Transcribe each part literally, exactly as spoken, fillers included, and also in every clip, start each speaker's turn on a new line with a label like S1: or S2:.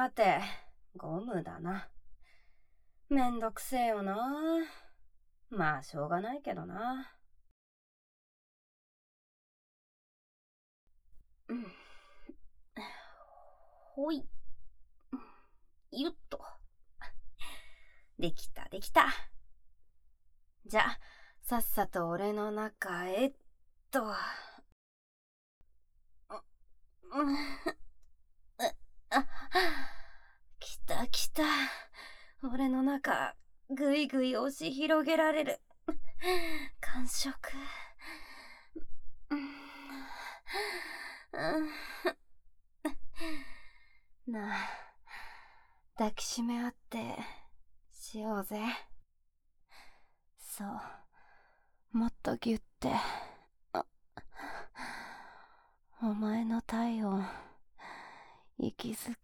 S1: さて、ゴムだな。めんどくせえよな。まあ、しょうがないけどな。うん。ほい。ゆっと。できた、できた。じゃ、さっさと俺の中へっと。うん。あ、来た来た。俺の中、ぐいぐい押し広げられる。感触。なあ、抱きしめ合ってしようぜ。そう、もっとぎゅって。お前の体温、息遣い。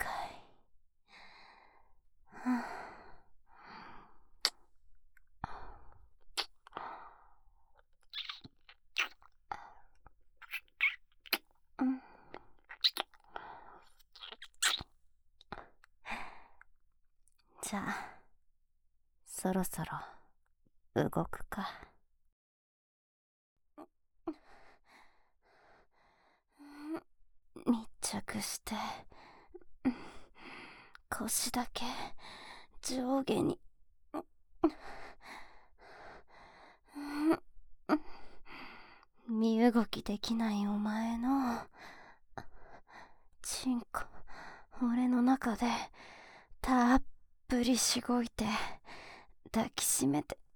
S1: じゃあ、そろそろ動くか。密着して、腰だけ上下に。身動きできないお前のチンコ、俺の中でたっぷりしごいて抱きしめて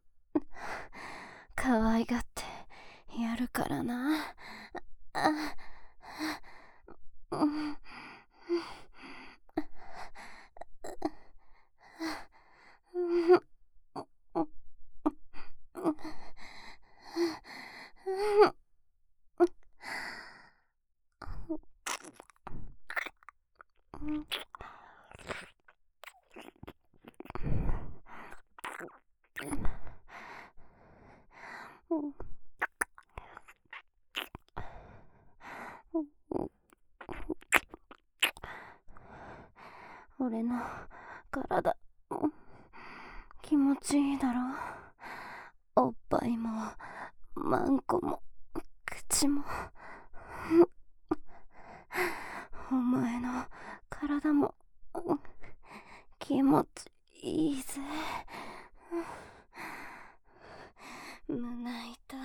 S1: 可愛がってやるからな。あ、うん、俺の体気持ちいいだろ。おっぱいもマンコも口もお前の体も気持ちいいぜ。胸板、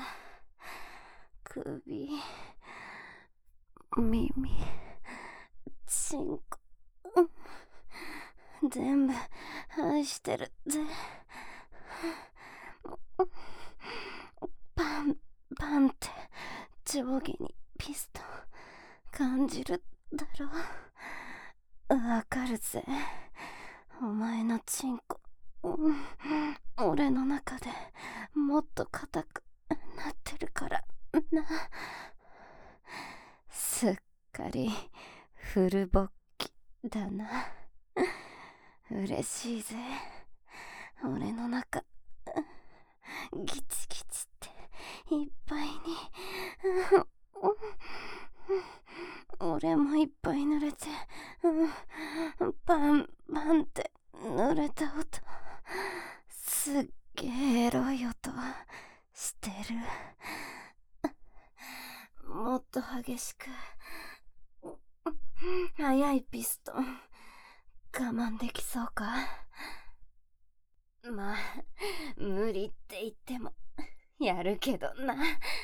S1: 首、耳、チンコ、全部愛してるぜ。パンパンって上下にピストン感じるだろ。わかるぜ。お前のチンコ、俺の中でもっと硬くなってるからな。すっかりフル勃起だな。嬉しいぜ。俺の中ギチギチっていっぱいに。俺もいっぱい濡れて、パンパンって濡れた音、すっげえエロい音してる。もっと激しく、速いピストン我慢できそうか。まあ、無理って言ってもやるけどな。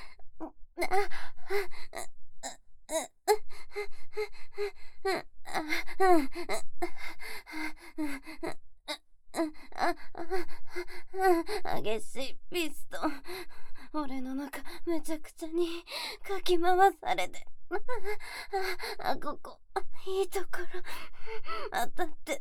S1: 激しいピストン、俺の中めちゃくちゃにかき回されて、あ、ここいいところ当たって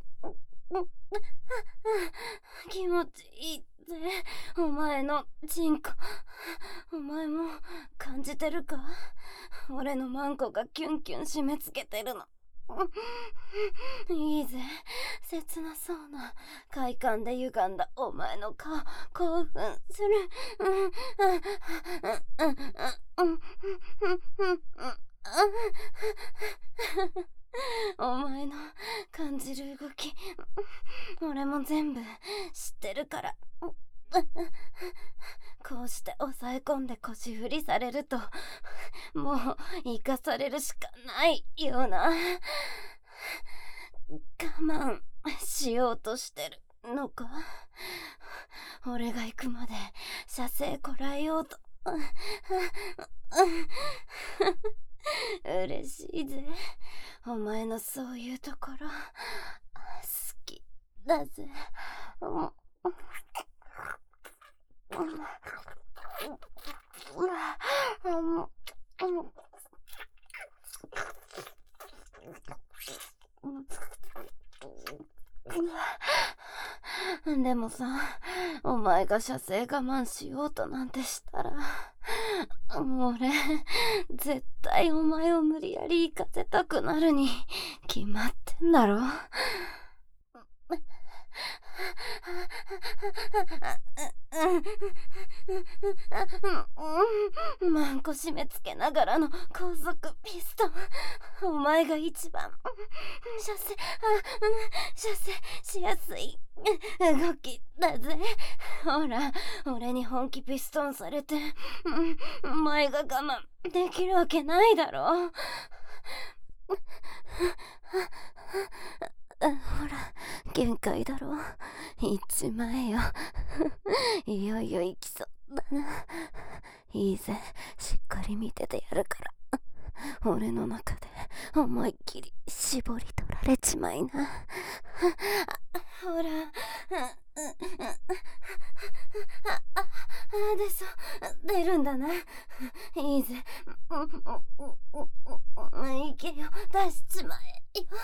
S1: 気持ちいいぜ。お前のチンコ、お前も感じてるか。俺のマンコがキュンキュン締め付けてるの。いいぜ。切なそうな快感で歪んだお前の顔、興奮する。お前の感じ俺も全部知ってるから。こうして抑え込んで腰振りされると、もう生かされるしかないような。我慢しようとしてるのか。俺が行くまで射精こらえようと。嬉しいぜ、お前のそういうところ。好きだぜ。でもさ、お前が射精我慢しようとなんてしたら、俺絶対お前を無理やり行かせたくなるに決まってんだろ。マンコ締め付けながらの高速ピストン、お前が一番射精射精しやすい動きだぜ。ほら、俺に本気ピストンされてお前が我慢できるわけないだろ。ほら、限界だろ。行っちまえよ。いよいよ行きそうだな。いいぜ、しっかり見ててやるから。俺の中で思いっきり絞り取られちまいな。ほら、出そう、出るんだな。いいぜ、いけよ、出しちまえよ。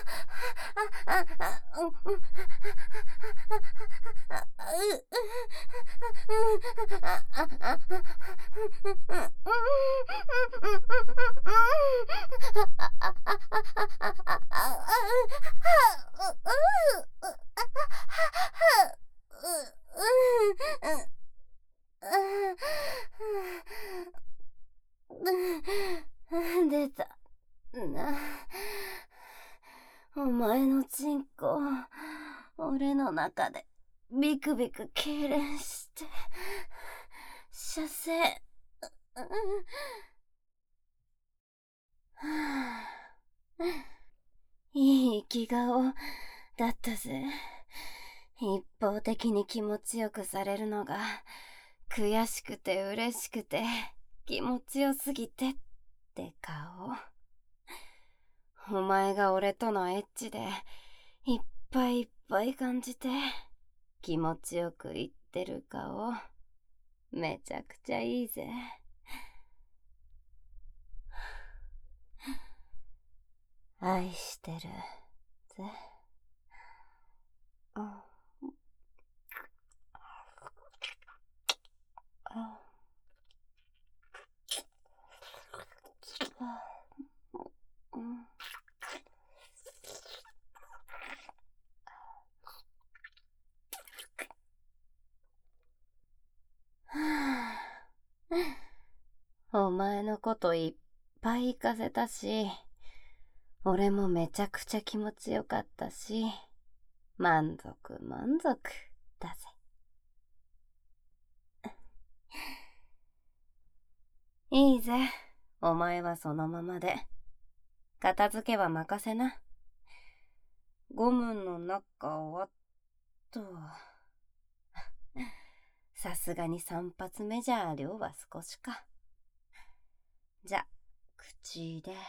S1: 出たな。お前のチンコ、俺の中でビクビク痙攣して射精。いい気顔だったぜ。一方的に気持ちよくされるのが悔しくて嬉しくて気持ちよすぎてって顔。お前が俺とのエッチでいっぱいいっぱい感じて気持ちよく言ってる顔、めちゃくちゃいいぜ。愛してるぜ。ああお前のこといっぱい行かせたし、俺もめちゃくちゃ気持ちよかったし、満足満足だぜ。いいぜ、お前はそのままで。片付けは任せな。ゴムの中はと、さすがに三発目じゃ量は少しか。じゃ、口で。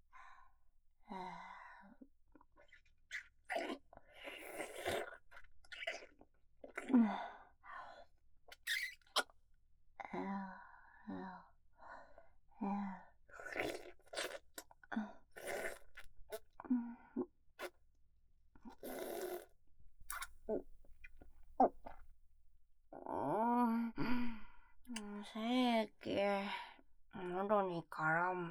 S1: 精液、喉に絡む。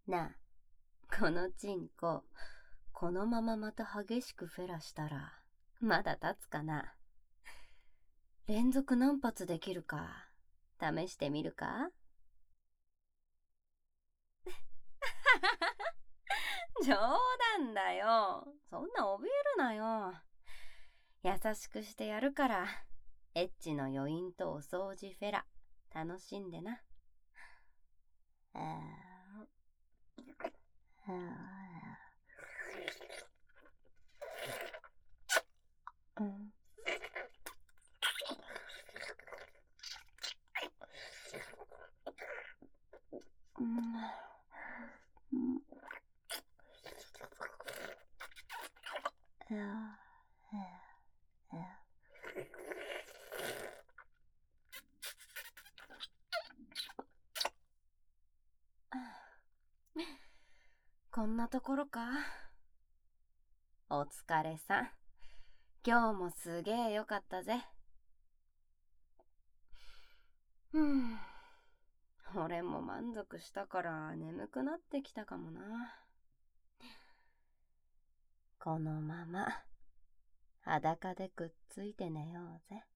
S1: なあ、このチンコ、このまままた激しくフェラしたら、まだ立つかな。連続何発できるか、試してみるか？冗談だよ。そんな怯えるなよ。優しくしてやるから、エッチの余韻とお掃除フェラ、楽しんでな。うん。こんなところか。お疲れさん。今日もすげえよかったぜ。うん。俺も満足したから眠くなってきたかもな。このまま裸でくっついて寝ようぜ。